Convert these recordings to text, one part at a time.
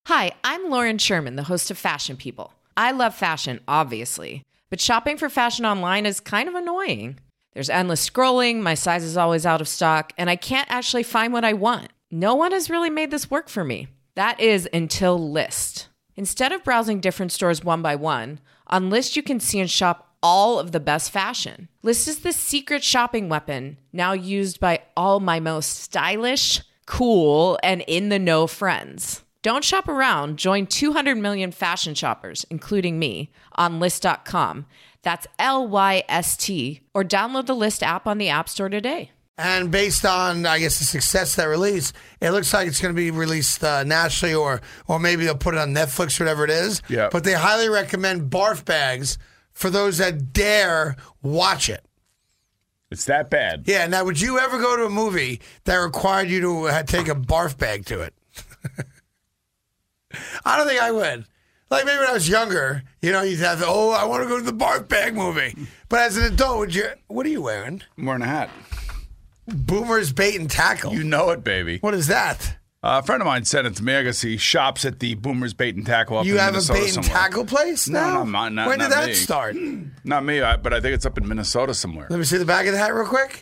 Hi, I'm Lauren Sherman, the host of Fashion People. I love fashion, obviously, but shopping for fashion online is kind of annoying. There's endless scrolling, my size is always out of stock, and I can't actually find what I want. No one has really made this work for me. That is until Lyst. Instead of browsing different stores one by one, on Lyst you can see and shop all of the best fashion. Lyst is the secret shopping weapon, now used by all my most stylish, cool, and in-the-know friends. Don't shop around. Join 200 million fashion shoppers, including me, on Lyst.com. That's Lyst, or download the Lyst app on the App Store today. And based on, I guess, the success of that release, it looks like it's going to be released nationally, or maybe they'll put it on Netflix, whatever it is. Yeah. But they highly recommend Barf Bags for those that dare watch it. It's that bad. Yeah. Now, would you ever go to a movie that required you to take a barf bag to it? I don't think I would. Like maybe when I was younger, you'd have, I want to go to the barf bag movie. But as an adult, what are you wearing? I'm wearing a hat. Boomer's Bait and Tackle. You know it, baby. What is that? A friend of mine sent it to me. I guess he shops at the Boomer's Bait and Tackle up in Minnesota You have a bait and tackle place now? No, when did not that me. start? Not me, but I think it's up in Minnesota somewhere. Let me see the back of the hat real quick.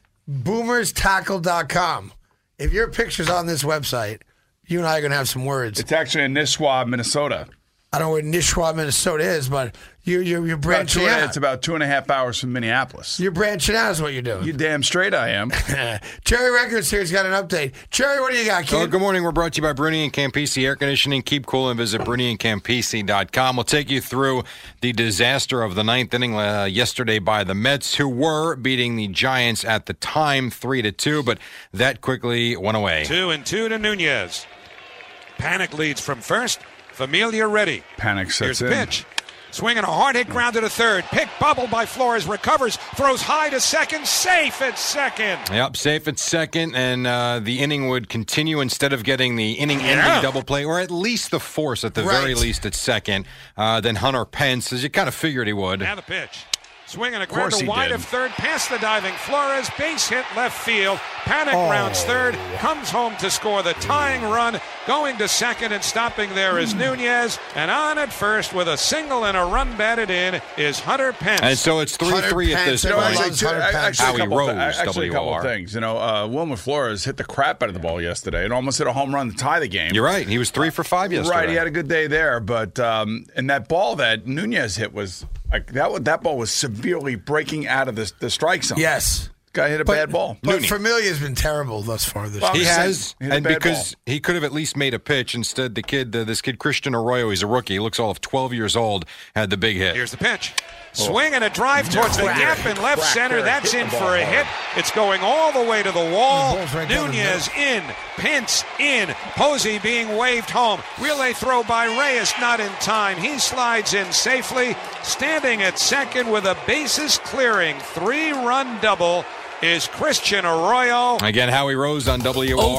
BoomersTackle.com. If your picture's on this website, you and I are going to have some words. It's actually in Nishwa, Minnesota. I don't know where Nishwa, Minnesota is, but you're branching out. It's about 2.5 hours from Minneapolis. You're branching out is what you're doing. You damn straight I am. Cherry Records here's got an update. Cherry, what do you got, kid? Well, good morning. We're brought to you by Bruni and Campisi Air Conditioning. Keep cool and visit BruniandCampisi.com. We'll take you through the disaster of the ninth inning yesterday by the Mets, who were beating the Giants at the time 3-2, but that quickly went away. 2-2 to Nunez. Panic leads from first. Familia ready. Panic sets Here's the pitch. Swinging a hard hit ground to the third. Pick bubbled by Flores. Recovers. Throws high to second. Safe at second. Yep, safe at second. And the inning would continue instead of getting the inning-ending double play, or at least the force at the very least at second. Then Hunter Pence, as you kind of figured he would. Now the pitch. Swinging a grounder wide of third, past the diving Flores, base hit left field. Panic rounds third, comes home to score the tying run. Going to second and stopping there is Nunez. And on at first with a single and a run batted in is Hunter Pence. And so it's 3-3 at this point. Actually, a couple of things. Wilmer Flores hit the crap out of the ball yesterday and almost hit a home run to tie the game. You're right. He was 3 for 5 yesterday. Right. He had a good day there. But and that ball that Nunez hit was that ball was severely breaking out of the strike zone. Yes. Guy hit a bad ball. But Familia's been terrible thus far this year. He has, and because he could have at least made a pitch. Instead, this kid Christian Arroyo, he's a rookie. He looks all of 12 years old, had the big hit. Here's the pitch. Swing and a drive towards the gap in left center. That's in for a hit. It's going all the way to the wall. Nunez in. Pence in. Posey being waved home. Relay throw by Reyes, not in time. He slides in safely. Standing at second with a bases clearing 3-run double is Christian Arroyo. Again, Howie Rose on WR. Oh,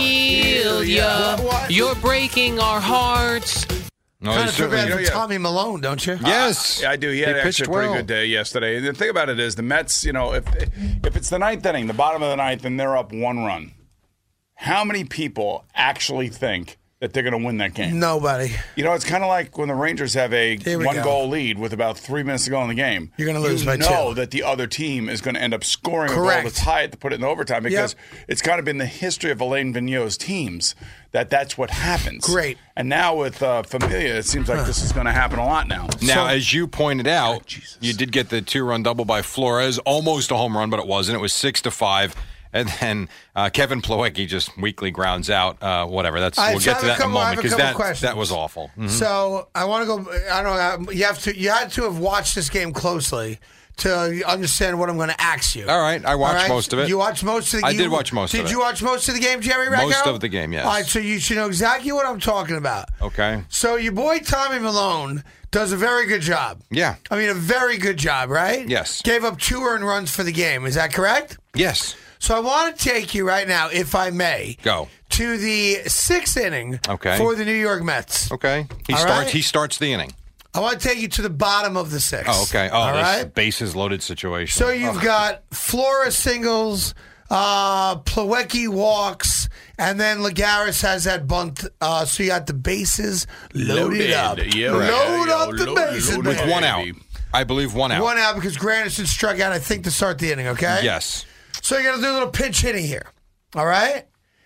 Familia, you're breaking our hearts. No, kind of feel bad for Tommy Malone, don't you? Yes. I do. He had actually a pretty good day yesterday. And the thing about it is the Mets, if it's the ninth inning, the bottom of the ninth, and they're up 1 run, how many people actually think that they're going to win that game? Nobody. It's kind of like when the Rangers have a one-goal lead with about 3 minutes to go in the game. You're going to lose by 2. You know that the other team is going to end up scoring a goal to tie it to put it in overtime because it's kind of been the history of Alain Vigneault's teams that's what happens. Great. And now with Familia, it seems like this is going to happen a lot now. Now, as you pointed out, you did get the 2-run double by Flores, almost a home run, but it wasn't. It was 6-5. And then Kevin Plawecki just weakly grounds out. Whatever. We'll get to that in a moment because that was awful. Mm-hmm. So I want to go. I don't know. You had to have watched this game closely to understand what I'm going to ask you. All right. I watched most of it. You watched most of the game? I did watch most of it. Did you watch most of the game, Jerry Recco? Most of the game, yes. All right. So you should know exactly what I'm talking about. Okay. So your boy Tommy Malone does a very good job. Yeah. I mean, a very good job, right? Yes. Gave up 2 earned runs for the game. Is that correct? Yes. So I want to take you right now, if I may, to the 6th inning for the New York Mets. Okay. He starts the inning. I want to take you to the bottom of the 6th. Oh, okay. Oh, all this right? bases loaded situation. So you've got Flores singles, Plawecki walks, and then Lagares has that bunt. So you got the bases loaded up. Yeah, load up the bases. With one out. I believe one out. One out because Granderson struck out, I think, to start the inning, okay? Yes. So you got to do a little pinch hitting here, all right?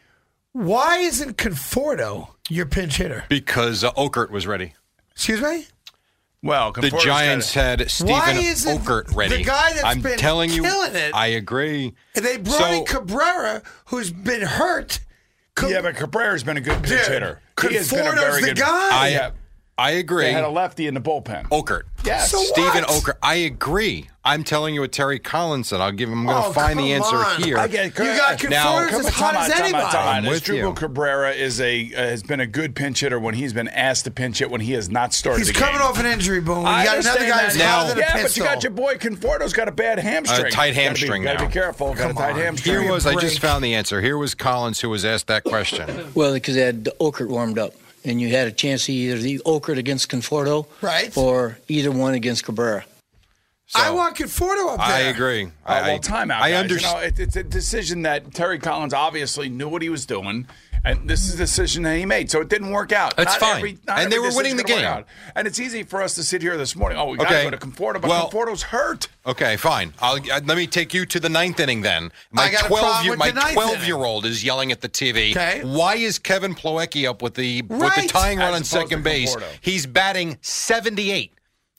Why isn't Conforto your pinch hitter? Because Okert was ready. Excuse me? Well, the Giants had Stephen Okert ready. The guy that's I'm been telling you, killing it. I agree. And they brought in Cabrera, who's been hurt. Yeah, but Cabrera's been a good pinch hitter. He has been a Conforto's very the good guy. I agree. They had a lefty in the bullpen. Okert. Yes. So Stephen what? Okert. I agree. I'm telling you what Terry Collins said. I'm going to find the answer on. here. I get You got Conforto's as hot as anybody. Asdrubal Cabrera has been a good pinch hitter when he's been asked to pinch hit when he has not started He's the game. coming off an injury, Boone. You I got another guy who's now. hotter than a Yeah, but pistol. you got your boy Conforto's got a bad hamstring. tight hamstring Got to now. be careful. Got a tight hamstring. Here was, I just break. found the answer. Here was Collins who was asked that question. Well, because they had Okert warmed up, and you had a chance to either the Okert against Conforto, Right. or either one against Cabrera. So, I want Conforto up there. I agree. Well, timeout. I guys. understand. It's a decision that Terry Collins obviously knew what he was doing, and this is a decision that he made. So it didn't work out. That's Not fine. every- And every they were winning decision's the gonna work game. out. And it's easy for us to sit here this morning. Oh, we got to Okay. go to Conforto, but Well- Conforto's hurt. Okay, fine. Let me take you to the ninth inning then. I got a problem with the ninth 12-year-old is yelling at the TV. Okay. Why is Kevin Plawecki up with the Right. tying run As on opposed to second base? Conforto. He's batting 78.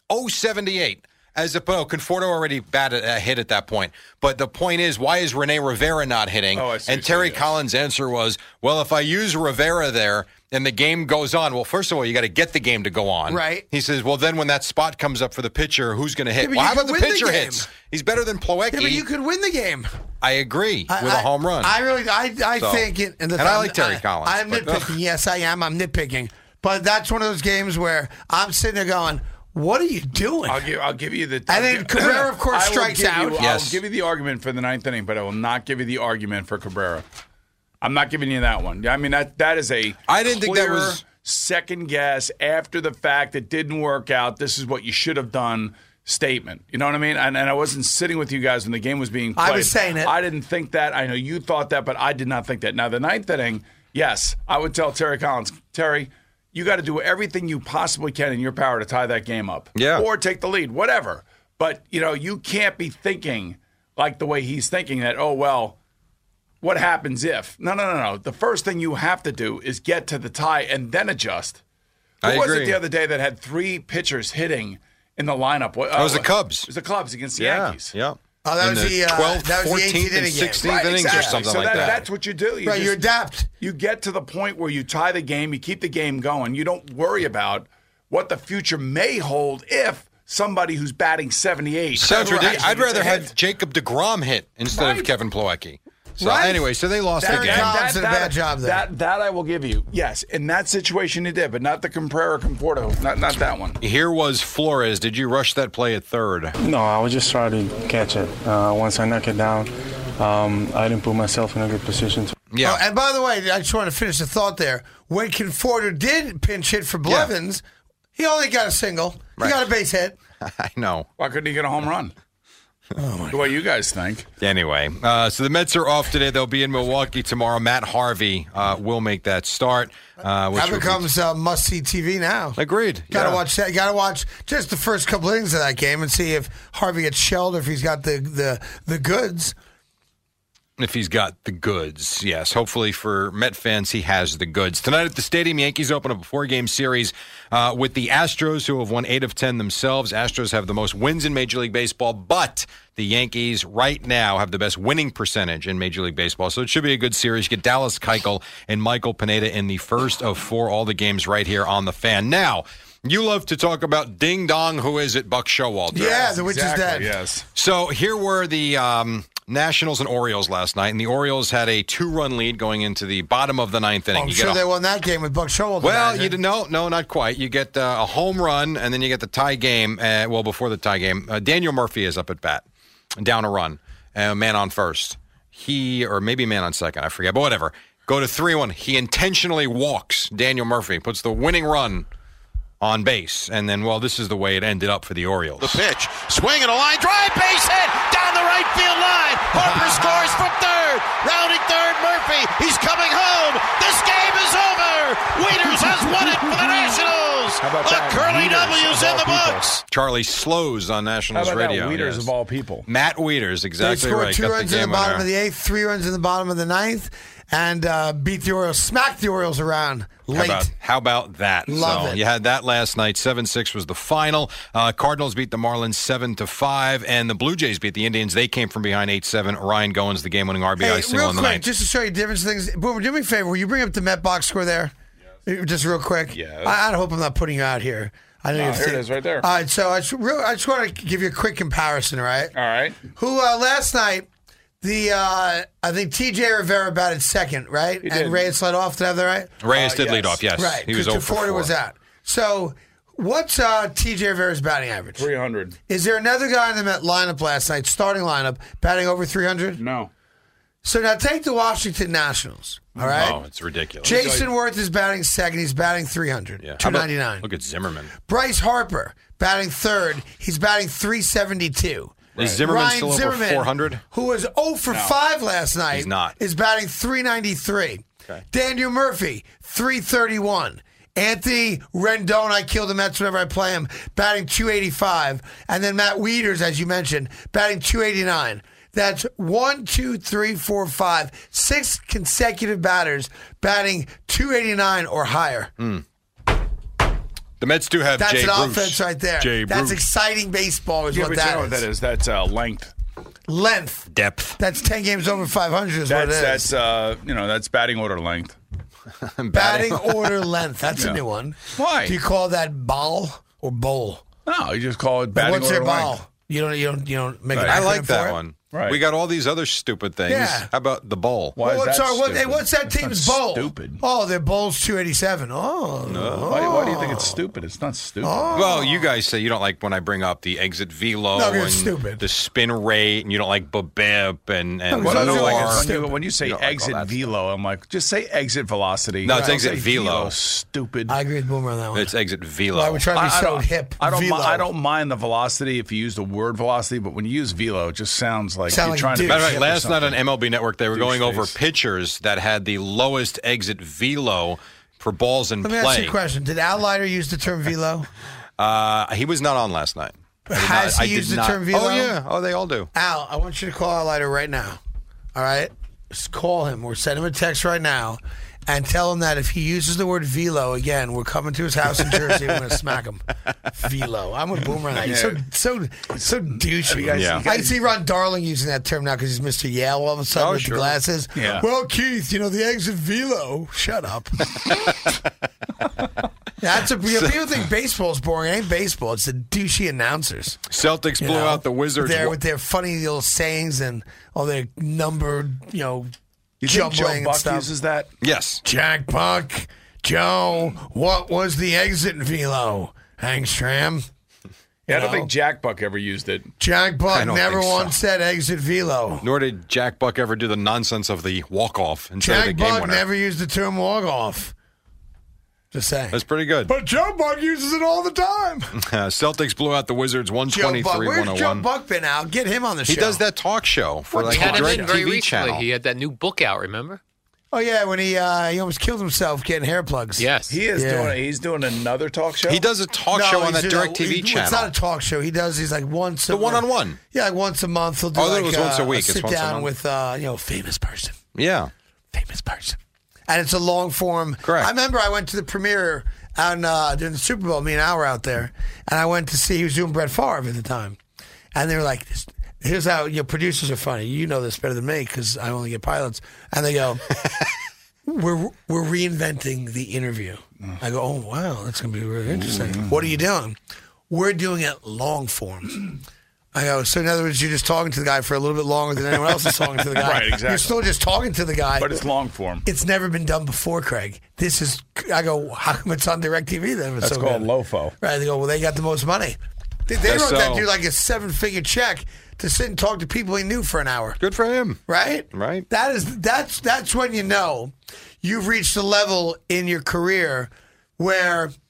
078. As opposed, Conforto already hit at that point. But the point is, why is Rene Rivera not hitting? Oh, I see And what you're Terry saying, yes. Collins' answer was, well, if I use Rivera there and the game goes on, well, first of all, you got to get the game to go on. Right. He says, well, then when that spot comes up for the pitcher, who's going to hit? but Well, you how about could the win the pitcher game. hits? He's better than Plawecki. Yeah, but you could win the game. I agree with a home run. I So- think it. and I like Terry Collins, I'm but- nitpicking. Yes, I am. I'm nitpicking. But that's one of those games where I'm sitting there going, "What are you doing?" I'll give you the. And then Cabrera, of course, I will strikes give out. you- Yes. I'll give you the argument for the ninth inning, but I will not give you the argument for Cabrera. I'm not giving you that one. I mean, that is a. I didn't think that clear was- second guess after the fact. It didn't work out. This is what you should have done. Statement. You know what I mean? And I wasn't sitting with you guys when the game was being played. I was saying it. I didn't think that. I know you thought that, but I did not think that. Now, the ninth inning, yes, I would tell Terry Collins, Terry, you got to do everything you possibly can in your power to tie that game up. Yeah. Or take the lead, whatever. But, you can't be thinking like the way he's thinking that, oh, well, what happens if? No. The first thing you have to do is get to the tie and then adjust. I Who was agree. it the other day that had three pitchers hitting in the lineup? That was the Cubs. It was the Cubs against the Yeah, Yankees. yeah. Oh, that In was the 12th, that was the 14th, 18th and inning game. 16th innings or something so like that. That's what you do. You adapt. You get to the point where you tie the game, you keep the game going. You don't worry about what the future may hold if somebody who's batting 78. Sounds ridiculous. I'd rather hit. have Jacob DeGrom hit instead of Right. Kevin Plawecki. So Right. anyway, so they lost the Terry game. Collins did a bad job there. That I will give you. Yes, in that situation he did, but not the Cabrera Conforto. Not that one. Here was Flores. Did you rush that play at third? No, I was just trying to catch it. Once I knock it down, I didn't put myself in a good position. Yeah. Oh, and by the way, I just want to finish the thought there. When Conforto did pinch hit for Blevins, he only got a single. Right. He got a base hit. I know. Why couldn't he get a home run? The way you guys think. Anyway, so the Mets are off today. They'll be in Milwaukee tomorrow. Matt Harvey will make that start. That becomes must-see TV now. Agreed. Got to Yeah. watch that. Got to watch just the first couple innings of that game and see if Harvey gets shelled or if he's got the goods. If he's got the goods, yes. Hopefully for Met fans, he has the goods. Tonight at the Stadium, Yankees open up a 4-game series with the Astros, who have won 8 of 10 themselves. Astros have the most wins in Major League Baseball, but the Yankees right now have the best winning percentage in Major League Baseball. So it should be a good series. You get Dallas Keuchel and Michael Pineda in the first of 4, all the games right here on the Fan. Now, you love to talk about Ding Dong, who is it, Buck Showalter. Yeah, the witch is dead. Yes. So here were the Nationals and Orioles last night, and the Orioles had a 2-run lead going into the bottom of the 9th inning. I'm You sure get a- they won that game with Buck Showalter. well, you didn't know. No, not quite. You get a home run, and then you get the tie game. Before the tie game, Daniel Murphy is up at bat, down a run, man on first. Or maybe man on second. I forget, but whatever. Go to 3-1. He intentionally walks Daniel Murphy, puts the winning run on base. And then, well, this is the way it ended up for the Orioles. The pitch, swing and a line drive, base hit, down the right field line. Harper scores from third, rounding third, Murphy. He's coming home. This game is over. Wieters has won it for the Nationals. How about that? Curly Wieters W's in the books. Charlie Slows on Nationals How about Radio. that? Wieters yes. of all people. Matt Wieters, They exactly scored right. 2 Got runs in the game bottom winner. of the 8th, 3 runs in the bottom of the 9th, and beat the Orioles, smacked the Orioles around late. How about that? Love so it. You had that last night. 7-6 was the final. Cardinals beat the Marlins 7-5, and the Blue Jays beat the Indians. They came from behind 8-7. Ryan Goins, the game-winning RBI Hey, single real in the quick, ninth. just to show you different things. Boomer, do me a favor. Will you bring up the Met box score there? Yes. Just real quick. Yes. I hope I'm not putting you out here. I know Oh, you've here seen it is right there. All right, so I just want to give you a quick comparison, right? All right. Who last night, I think TJ Rivera batted second, right? He and did. Reyes led off. Did I have that right? Reyes did yes. lead off, yes. Right. He was 'cause 0 for 4. was out. So what's TJ Rivera's batting average? 300. Is there another guy in the Met lineup last night, starting lineup, batting over 300? No. So now take the Washington Nationals, all right? Oh, it's ridiculous. Jason Worth is batting second. He's batting 300, Yeah. How about- 299. Look at Zimmerman. Bryce Harper batting third. He's batting 372. Is Zimmerman Ryan still over Zimmerman, 400? who was 0 for 5 last night, He's not. is batting 393. Okay. Daniel Murphy, 331. Anthony Rendon, I kill the Mets whenever I play him, batting 285. And then Matt Wieters, as you mentioned, batting 289. That's 1, 2, 3, 4, 5, 6 consecutive batters batting 289 or higher. The Mets do have That's Jay an Bruce. offense right there. Jay That's Bruce. exciting baseball is Yeah, what but you know that what is. that is? That's length. Length. Depth. That's 10 games over 500 is what it is. That's batting order length. Batting order length. That's a Yeah. new one. Why? Do you call that ball or bowl? No, you just call it batting What's order their ball? length. You don't make Right. an I acronym like for that it? one. Right. We got all these other stupid things. Yeah. How about the bowl? Why is that stupid? What's that team's That's not bowl? stupid. Oh, their bowl's 287. Oh. Why do you think it's stupid? It's not stupid. Well, you guys say you don't like when I bring up the exit velo No, and it's stupid. the spin rate, and you don't like BABIP and because those are like WAR. stupid. When you say You don't like exit all that velo, I'm like, just say exit velocity. No, it's Don't exit say velo. Stupid. I agree with Boomer on that one. It's exit velo. Why we're trying to be so don't- hip. I don't. Velo. I don't mind the velocity if you use the word velocity, but when you use velo, it just sounds like Sound you're like trying to. douche. be Matter of hip fact, or last night on something. MLB Network, they were Douche going over face. pitchers that had the lowest exit velo for balls in Let me ask you play. a question. Did Al Leiter use the term velo? He was not on last night. Has he used the term velo? Oh, yeah. Oh, they all do. Al, I want you to call Al Leiter right now. All right? Just call him or send him a text right now and tell him that if he uses the word velo again, we're coming to his house in Jersey and we're going to smack him. Velo. I'm with Boomer on that. He's so douchey. Yeah. I can see Ron Darling using that term now because he's Mr. Yale all of a sudden Oh, with sure. the glasses. Yeah. Well, Keith, the exit velo. Shut up. People think baseball's boring. It ain't baseball. It's the douchey announcers. Celtics blew out the Wizards. There with their funny little sayings and all their numbered, You think jumbling Joe and Buck stuff. uses that? Yes. Jack Buck, Joe, what was the exit velo? Hangstram. Yeah, I don't think Jack Buck ever used it. Jack I Buck don't never think so. once said exit velo. Nor did Jack Buck ever do the nonsense of the walk-off instead of the Jack game Buck winner. never used the term walk off. Just saying. That's pretty good. But Joe Buck uses it all the time. Celtics blew out the Wizards Joe Buck, where's Joe 123-101. Buck been out? Get him on the show. He does that talk show for We like had the him Direct in very TV recently. channel. He had that new book out, remember? Oh yeah, when he almost killed himself getting hair plugs. Yes. He is Yeah. doing. He's doing another talk show. He does a talk show on he's that doing Direct TV channel. It's not a talk show. He's like once The one-on-one. Yeah, like once a month. He'll do Oh, I thought it like was once a week. It's sit once a down month. with famous person. Yeah. Famous person. And it's a long form. Correct. I remember I went to the premiere during the Super Bowl. Me and Al were out there, and I went to see. He was doing Brett Favre at the time, and they were like, "Here's how producers are funny. You know this better than me because I only get pilots." And they go, "We're reinventing the interview." I go, "Oh wow, that's gonna be really interesting. What are you doing?" We're doing it long form. I go, so in other words, you're just talking to the guy for a little bit longer than anyone else is talking to the guy. Right, exactly. You're still just talking to the guy. but it's long form. It's never been done before, Craig. This is, I go, how come it's on DirecTV then? It's That's so called good? LoFo. Right, they go, well, they got the most money. They Guess wrote that so. dude like a 7-figure check to sit and talk to people he knew for an hour. Good for him. Right? Right. That's when you know you've reached a level in your career where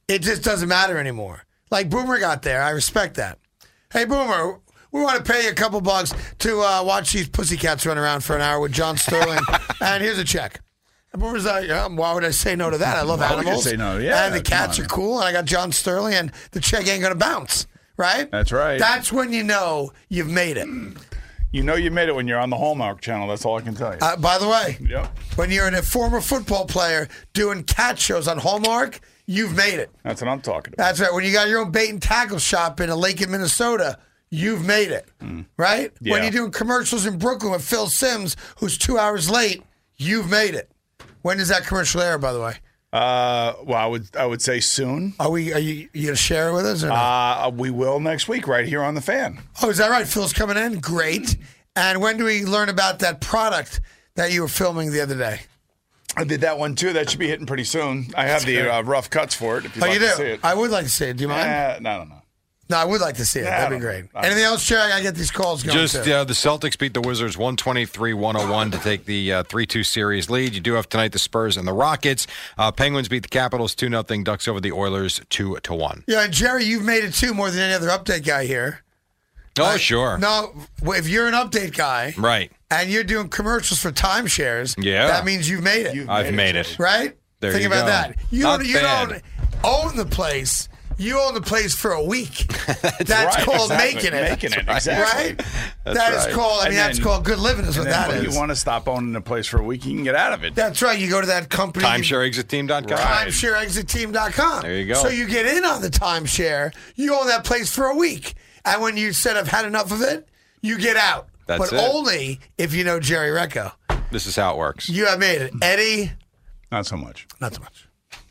it just doesn't matter anymore. Like Boomer got there. I respect that. Hey, Boomer, we want to pay you a couple bucks to watch these pussycats run around for an hour with John Sterling, and here's a check. And Boomer's like, why would I say no to that? I love animals. Why would you say no? Yeah, and the cats are cool, and I got John Sterling, and the check ain't going to bounce, right? That's right. That's when you know you've made it. You know you made it when you're on the Hallmark Channel. That's all I can tell you. By the way, Yep. when you're a former football player doing cat shows on Hallmark, you've made it. That's what I'm talking about. That's right. When you got your own bait and tackle shop in a lake in Minnesota, you've made it, right? Yeah. When you're doing commercials in Brooklyn with Phil Simms, who's 2 hours late, you've made it. When does that commercial air, by the way? Well, I would say soon. Are you going to share it with us? Or no? We will next week right here on The Fan. Oh, is that right? Phil's coming in? Great. And when do we learn about that product that you were filming the other day? I did that one too. That should be hitting pretty soon. I have the rough cuts for it. If you'd like you do? to see it. I would like to see it. Do you mind? No. No, I would like to see it. That'd be great. Anything else, Jerry? I got to get these calls going. Just the Celtics beat the Wizards 123-101 to take the 3-2 series lead. You do have tonight the Spurs and the Rockets. Penguins beat the Capitals 2-0. Ducks over the Oilers 2-1. Yeah, and Jerry, you've made it too more than any other update guy here. Oh, sure. No, if you're an update guy, right, and you're doing commercials for timeshares, that means you've made it. I've made it. Right? There Think you about go. that. You don't own the place. You own the place for a week. That's right, called exactly. making it. Making it, exactly. Right? That's called, that's called good living is what that is. If you want to stop owning a place for a week, you can get out of it. That's right. You go to that company. TimeshareExitTeam.com. TimeshareExitTeam.com. There you go. So you get in on the timeshare. You own that place for a week. And when you said, I've had enough of it, you get out. That's but it. only if you know Jerry Recco. This is how it works. You have made it. Eddie? Not so much. Not so much.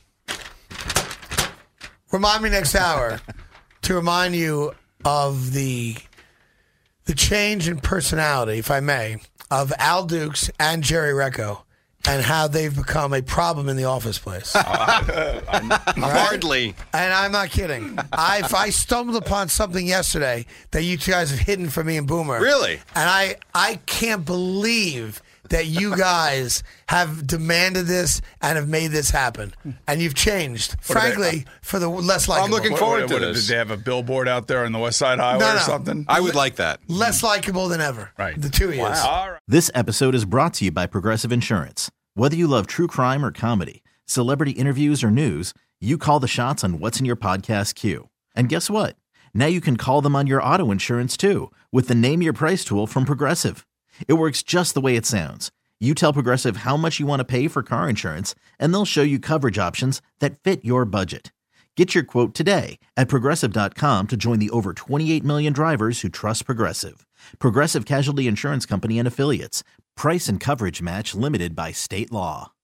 Remind me next hour to remind you of the change in personality, if I may, of Al Dukes and Jerry Recco and how they've become a problem in the office place. Hardly. And I'm not kidding. If I stumbled upon something yesterday that you two guys have hidden from me and Boomer. Really? And I can't believe that you guys have demanded this and have made this happen. And you've changed, frankly, for the less likable. I'm looking forward to this. Did they have a billboard out there on the West Side Highway or something? I would like that. Less likable than ever. Right. The two of you. All right. This episode is brought to you by Progressive Insurance. Whether you love true crime or comedy, celebrity interviews or news, you call the shots on what's in your podcast queue. And guess what? Now you can call them on your auto insurance too with the Name Your Price tool from Progressive. It works just the way it sounds. You tell Progressive how much you want to pay for car insurance, and they'll show you coverage options that fit your budget. Get your quote today at Progressive.com to join the over 28 million drivers who trust Progressive. Progressive Casualty Insurance Company and Affiliates. Price and coverage match limited by state law.